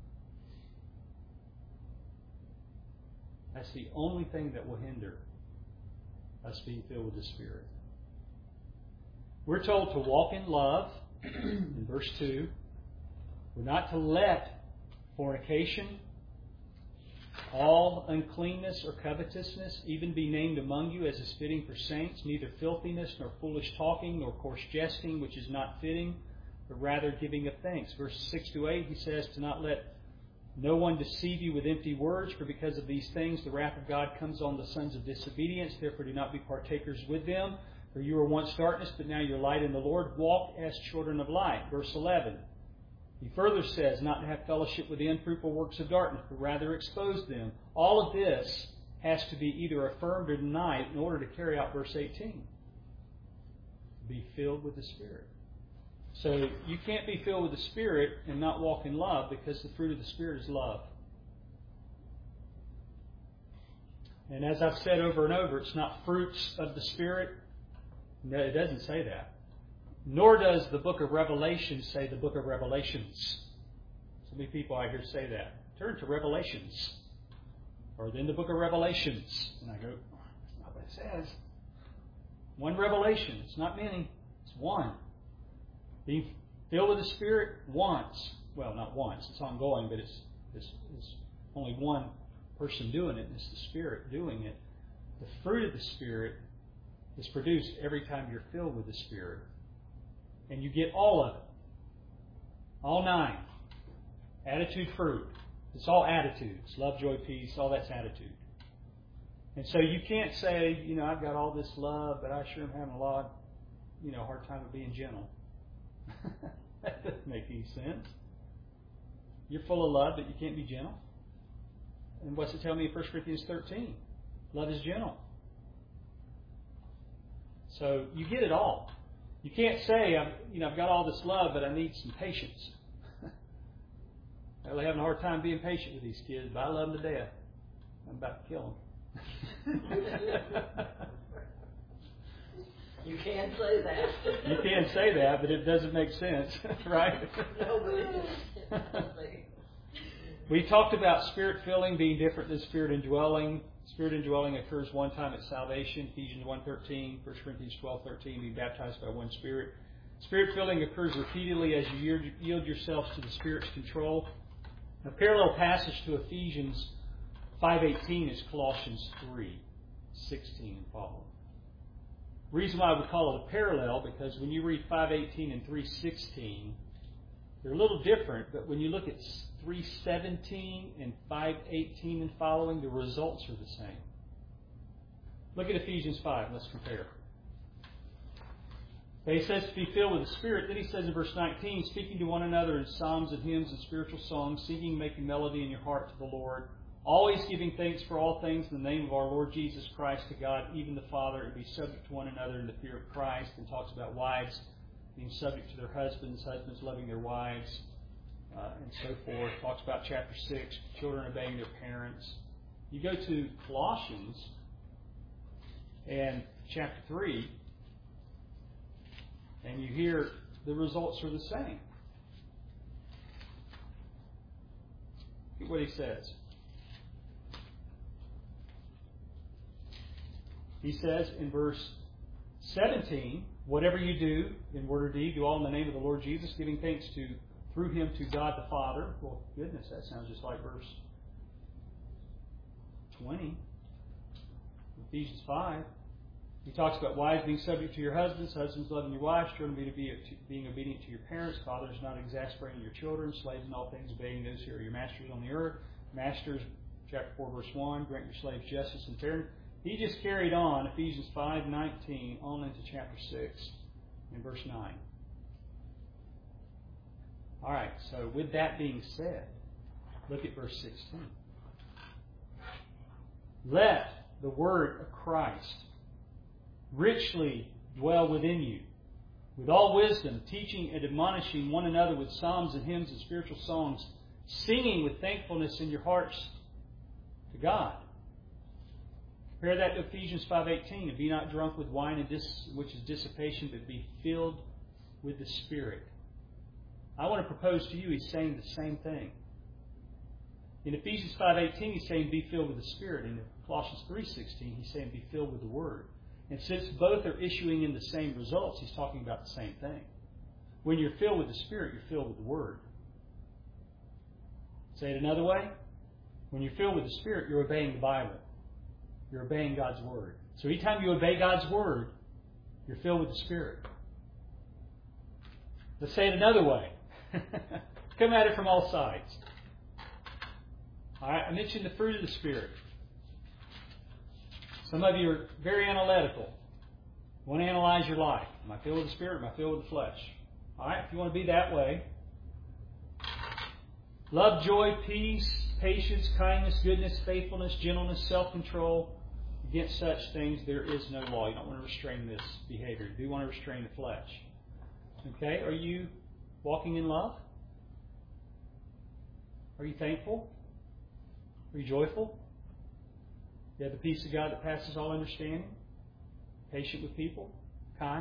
That's the only thing that will hinder us being filled with the Spirit. We're told to walk in love in verse 2. We're not to let fornication, all uncleanness or covetousness even be named among you as is fitting for saints, neither filthiness nor foolish talking nor coarse jesting, which is not fitting, but rather giving of thanks. Verses 6-8, he says, to not let no one deceive you with empty words, for because of these things the wrath of God comes on the sons of disobedience. Therefore do not be partakers with them. For you were once darkness, but now you're light in the Lord. Walk as children of light. Verse 11. He further says not to have fellowship with the unfruitful works of darkness, but rather expose them. All of this has to be either affirmed or denied in order to carry out verse 18. Be filled with the Spirit. So you can't be filled with the Spirit and not walk in love, because the fruit of the Spirit is love. And as I've said over and over, it's not fruits of the Spirit. No, it doesn't say that. Nor does the book of Revelation say the book of Revelations. So many people out here say that. Turn to Revelations. Or then the book of Revelations. And I go, that's not what it says. One revelation. It's not many. It's one. Being filled with the Spirit once. Well, not once. It's ongoing, but it's only one person doing it, and it's the Spirit doing it. The fruit of the Spirit is produced every time you're filled with the Spirit. And you get all of it. All 9. Attitude fruit. It's all attitudes. Love, joy, peace. All that's attitude. And so you can't say, I've got all this love, but I sure am having a lot, hard time of being gentle. That doesn't make any sense. You're full of love, but you can't be gentle. And what's it tell me in 1 Corinthians 13? Love is gentle. So you get it all. You can't say, I've got all this love, but I need some patience. I'm really having a hard time being patient with these kids, but I love them to death. I'm about to kill them. You can say that. You can say that, but it doesn't make sense, right? No, but it We talked about spirit filling being different than spirit indwelling. Spirit indwelling occurs one time at salvation, Ephesians 1:13, 1 Corinthians 12:13, being baptized by one Spirit. Spirit filling occurs repeatedly as you yield yourselves to the Spirit's control. A parallel passage to Ephesians 5:18 is Colossians 3:16 and following. The reason why I would call it a parallel, because when you read 5:18 and 3:16, they're a little different, but when you look at 3:17 and 5:18 and following, the results are the same. Look at Ephesians 5. Let's compare. He says to be filled with the Spirit. Then he says in verse 19, speaking to one another in psalms and hymns and spiritual songs, singing, making melody in your heart to the Lord, always giving thanks for all things in the name of our Lord Jesus Christ to God, even the Father, and be subject to one another in the fear of Christ. And talks about wives being subject to their husbands, husbands loving their wives, and so forth. Talks about chapter 6, children obeying their parents. You go to Colossians and chapter 3, and you hear the results are the same. Look at what he says. He says in verse 17, whatever you do in word or deed, do all in the name of the Lord Jesus, giving thanks through Him to God the Father. Well, goodness, that sounds just like verse 20, Ephesians 5. He talks about wives being subject to your husbands, husbands loving your wives, children being obedient to your parents, fathers not exasperating your children, slaves in all things obeying those who are your masters on the earth. Masters, chapter 4, verse 1, grant your slaves justice and fairness. He just carried on Ephesians 5:19 on into chapter 6 and verse 9. All right, so with that being said, look at verse 16. Let the word of Christ richly dwell within you, with all wisdom, teaching and admonishing one another with psalms and hymns and spiritual songs, singing with thankfulness in your hearts to God. Compare that to Ephesians 5:18, and be not drunk with wine, which is dissipation, but be filled with the Spirit. I want to propose to you, he's saying the same thing. In Ephesians 5:18, he's saying be filled with the Spirit. In Colossians 3:16, he's saying be filled with the Word. And since both are issuing in the same results, he's talking about the same thing. When you're filled with the Spirit, you're filled with the Word. Say it another way. When you're filled with the Spirit, you're obeying the Bible. You're obeying God's Word. So anytime you obey God's Word, you're filled with the Spirit. Let's say it another way. Come at it from all sides. All right, I mentioned the fruit of the Spirit. Some of you are very analytical. You want to analyze your life. Am I filled with the Spirit? Am I filled with the flesh? All right, if you want to be that way. Love, joy, peace, patience, kindness, goodness, faithfulness, gentleness, self-control. Against such things there is no law. You don't want to restrain this behavior. You do want to restrain the flesh. Okay, are you walking in love? Are you thankful? Are you joyful? You have the peace of God that passes all understanding? Patient with people? Kind?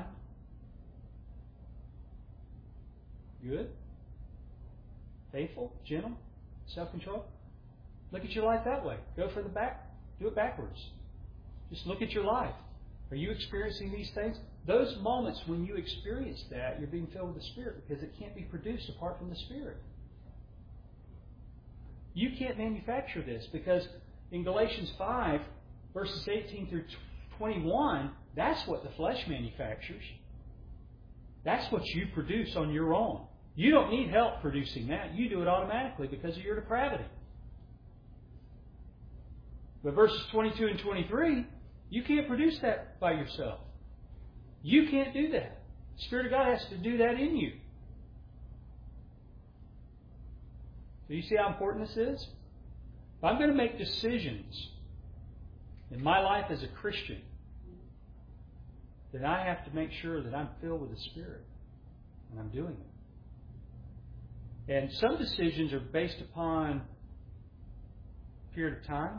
Good? Faithful? Gentle? Self-control? Look at your life that way. Go for the back. Do it backwards. Just look at your life. Are you experiencing these things? Those moments when you experience that, you're being filled with the Spirit, because it can't be produced apart from the Spirit. You can't manufacture this, because in Galatians 5, verses 18 through 21, that's what the flesh manufactures. That's what you produce on your own. You don't need help producing that. You do it automatically because of your depravity. But verses 22 and 23, you can't produce that by yourself. You can't do that. The Spirit of God has to do that in you. So you see how important this is? If I'm going to make decisions in my life as a Christian, then I have to make sure that I'm filled with the Spirit and I'm doing it. And some decisions are based upon a period of time.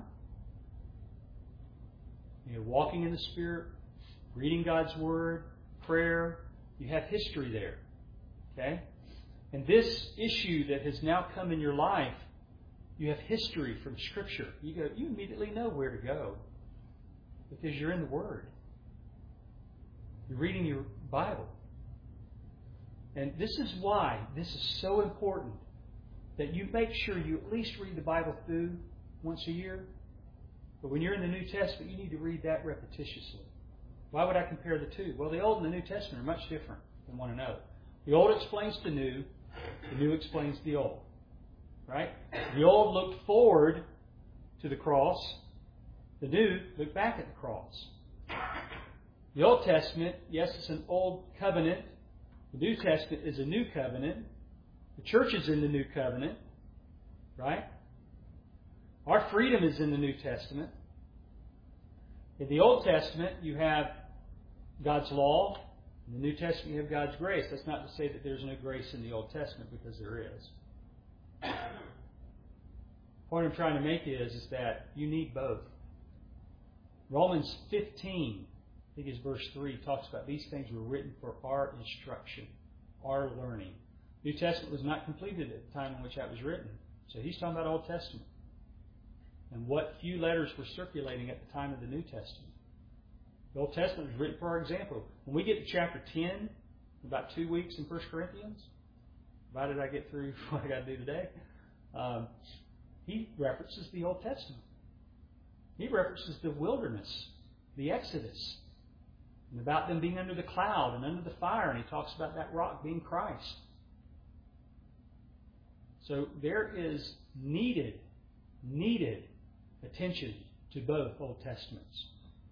Walking in the Spirit, reading God's Word, prayer. You have history there. Okay? And this issue that has now come in your life, you have history from Scripture. You immediately know where to go because you're in the Word. You're reading your Bible. And this is why this is so important that you make sure you at least read the Bible through once a year. But when you're in the New Testament, you need to read that repetitiously. Why would I compare the two? Well, the Old and the New Testament are much different than one another. The Old explains the New explains the Old. Right? The Old looked forward to the cross. The New looked back at the cross. The Old Testament, yes, it's an old covenant. The New Testament is a new covenant. The church is in the new covenant. Right? Our freedom is in the New Testament. In the Old Testament, you have God's law. In the New Testament, you have God's grace. That's not to say that there's no grace in the Old Testament, because there is. The point I'm trying to make is that you need both. Romans 15, I think it's verse 3, talks about these things were written for our instruction, our learning. New Testament was not completed at the time in which that was written. So he's talking about Old Testament. And what few letters were circulating at the time of the New Testament. The Old Testament was written for our example. When we get to chapter 10, in about 2 weeks in 1 Corinthians, provided I get through what I got to do today, he references the Old Testament. He references the wilderness, the Exodus, and about them being under the cloud and under the fire, and he talks about that rock being Christ. So there is needed attention to both Old Testaments.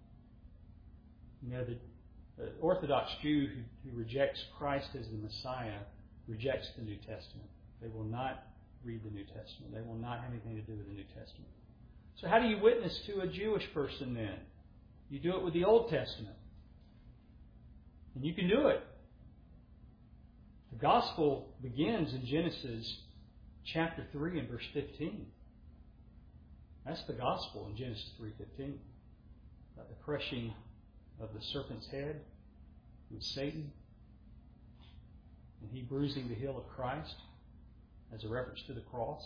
The Orthodox Jew who rejects Christ as the Messiah rejects the New Testament. They will not read the New Testament. They will not have anything to do with the New Testament. So how do you witness to a Jewish person then? You do it with the Old Testament. And you can do it. The gospel begins in Genesis chapter 3 and verse 15. That's the gospel in Genesis 3:15. About the crushing of the serpent's head with Satan. And he bruising the heel of Christ as a reference to the cross.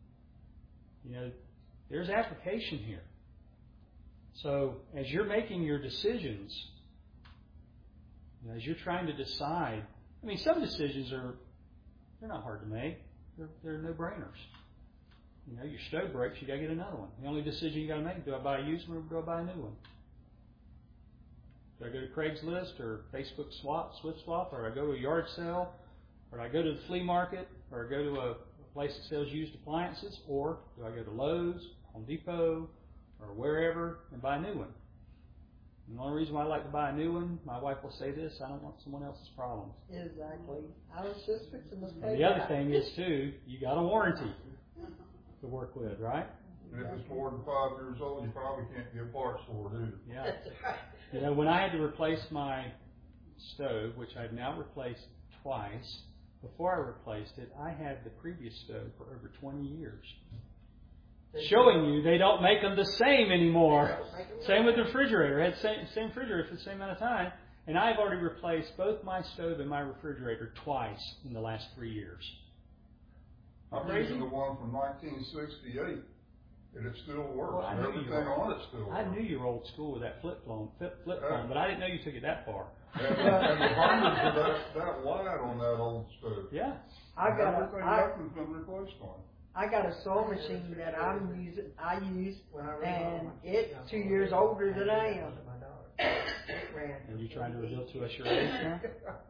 There's application here. So as you're making your decisions, as you're trying to decide, some decisions they're not hard to make. They're no-brainers. Your stove breaks, you got to get another one. The only decision you got to make, do I buy a used one or do I buy a new one? Do I go to Craigslist or Facebook Swift Swap, or I go to a yard sale, or I go to the flea market, or I go to a place that sells used appliances, or do I go to Lowe's, Home Depot, or wherever and buy a new one? And the only reason why I like to buy a new one, my wife will say this, I don't want someone else's problems. Exactly. I was just fixing to say And the other thing is, too, you got a warranty to work with, right? And if it's more than 5 years old, you probably can't get parts for it either. Yeah. That's right. When I had to replace my stove, which I've now replaced twice, before I replaced it, I had the previous stove for over 20 years. Showing you they don't make them the same anymore. Same with the refrigerator. I had the same refrigerator for the same amount of time. And I've already replaced both my stove and my refrigerator twice in the last 3 years. I'm using the one from 1968, and it still works. Well, Everything on it still works. I knew you were old school with that flip phone, but I didn't know you took it that far. And the burners are that wide on that old stove. Yeah. Everything else has been replaced on. I got a sewing machine that I use, and it's 2 years older than I am. And you trying to reveal to us your age now?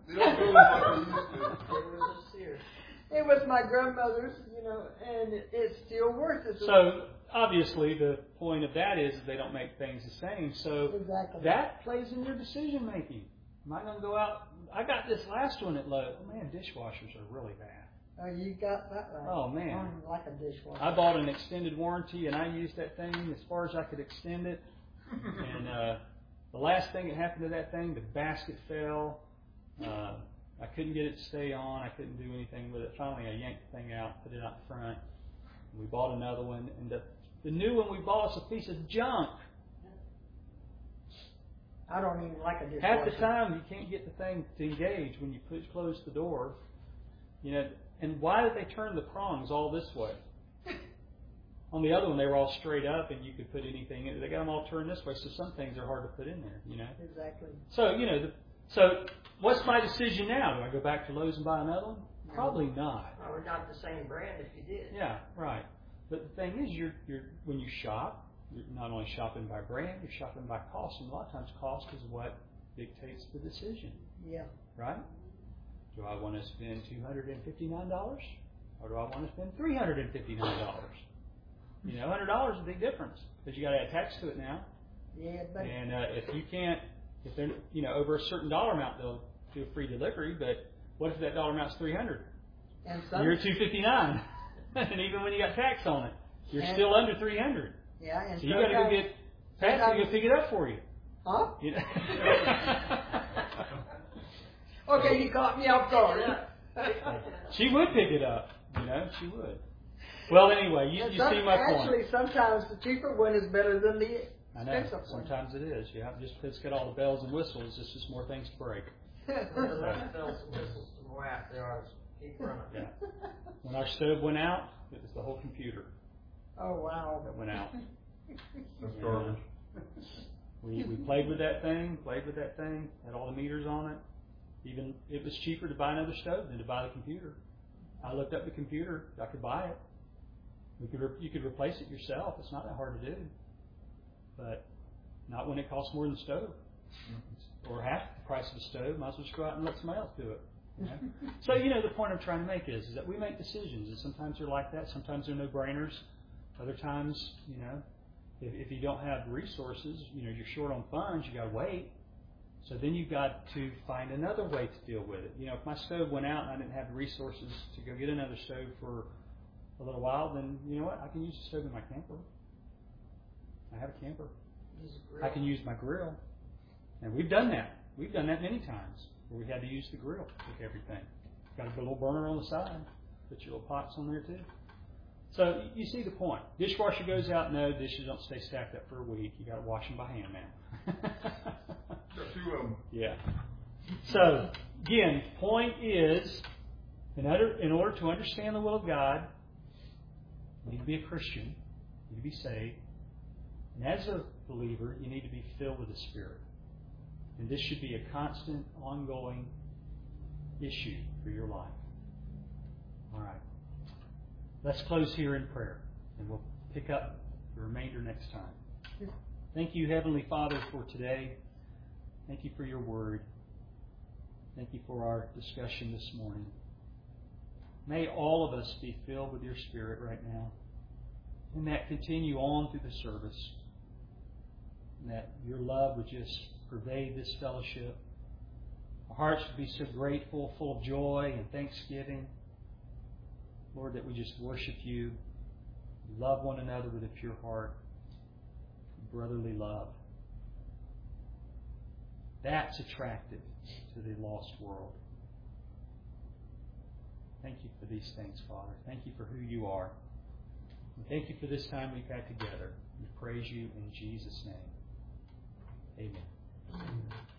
It was my grandmother's, and it still works. So, obviously, the point of that is they don't make things the same. So, Exactly. that plays in your decision making. Am I going to go out? I got this last one at Lowe's. Oh, man, dishwashers are really bad. Oh, you got that right. Oh, man. On like a dishwasher. I bought an extended warranty, and I used that thing as far as I could extend it. And the last thing that happened to that thing, the basket fell. I couldn't get it to stay on. I couldn't do anything with it. Finally, I yanked the thing out, put it out front. And we bought another one, and the new one we bought is a piece of junk. I don't even like a dishwasher. Half the time, you can't get the thing to engage when you close the door. You know, and why did they turn the prongs all this way? On the other one, they were all straight up, and you could put anything in. They got them all turned this way, so some things are hard to put in there. You know. Exactly. So you know, so what's my decision now? Do I go back to Lowe's and buy another one? No. Probably not. Or not the same brand if you did. Yeah, right. But the thing is, you're when you shop, you're not only shopping by brand, you're shopping by cost, and a lot of times cost is what dictates the decision, Yeah. right? Do I want to spend $259, or do I want to spend $359? You know, $100 is a big difference because you got to add tax to it now. Yeah, but And if they're over a certain dollar amount, they'll do a free delivery. But what if that dollar amount's $300? and some, You're at $259, and even when you got tax on it, you're still under $300. yeah, and So you got to go get Patsy to go pick it up for you. Huh? You know? Okay, you caught me off guard. She would pick it up. You know, she would. Well, anyway, you see my point. Actually, sometimes the cheaper one is better than the I know. expensive one. Sometimes it is. Yeah, just because it's got all the bells and whistles, it's just more things to break. There's enough bells and whistles to more out there are to keep running. Yeah. When our stove went out, it was the whole computer Oh, wow. that went out. That's garbage. We played with that thing, had all the meters on it. Even it was cheaper to buy another stove than to buy the computer. I looked up the computer, I could buy it. You could replace it yourself. It's not that hard to do. But not when it costs more than the stove. Or half the price of the stove. Might as well just go out and let somebody else do it. You know? So, the point I'm trying to make is that we make decisions, and sometimes they're like that. Sometimes they're no-brainers. Other times, if you don't have resources, you're short on funds, you got to wait. So then you've got to find another way to deal with it. If my stove went out and I didn't have the resources to go get another stove for a little while, then you know what? I can use the stove in my camper. I have a camper. I can use my grill. And we've done that. We've done that many times where we had to use the grill to cook everything. Got a little burner on the side. Put your little pots on there too. So you see the point. Dishwasher goes out. No, dishes don't stay stacked up for a week. You got to wash them by hand now. Got two of them. Yeah. So again, point is, in order to understand the will of God, you need to be a Christian. You need to be saved. And as a believer, you need to be filled with the Spirit. And this should be a constant, ongoing issue for your life. All right. Let's close here in prayer, and we'll pick up the remainder next time. Thank you, Heavenly Father, for today. Thank you for your word. Thank you for our discussion this morning. May all of us be filled with your Spirit right now, and that continue on through the service, and that your love would just pervade this fellowship. Our hearts would be so grateful, full of joy and thanksgiving. Lord, that we just worship you, love one another with a pure heart, brotherly love. That's attractive to the lost world. Thank you for these things, Father. Thank you for who you are. And thank you for this time we've had together. We praise you in Jesus' name. Amen.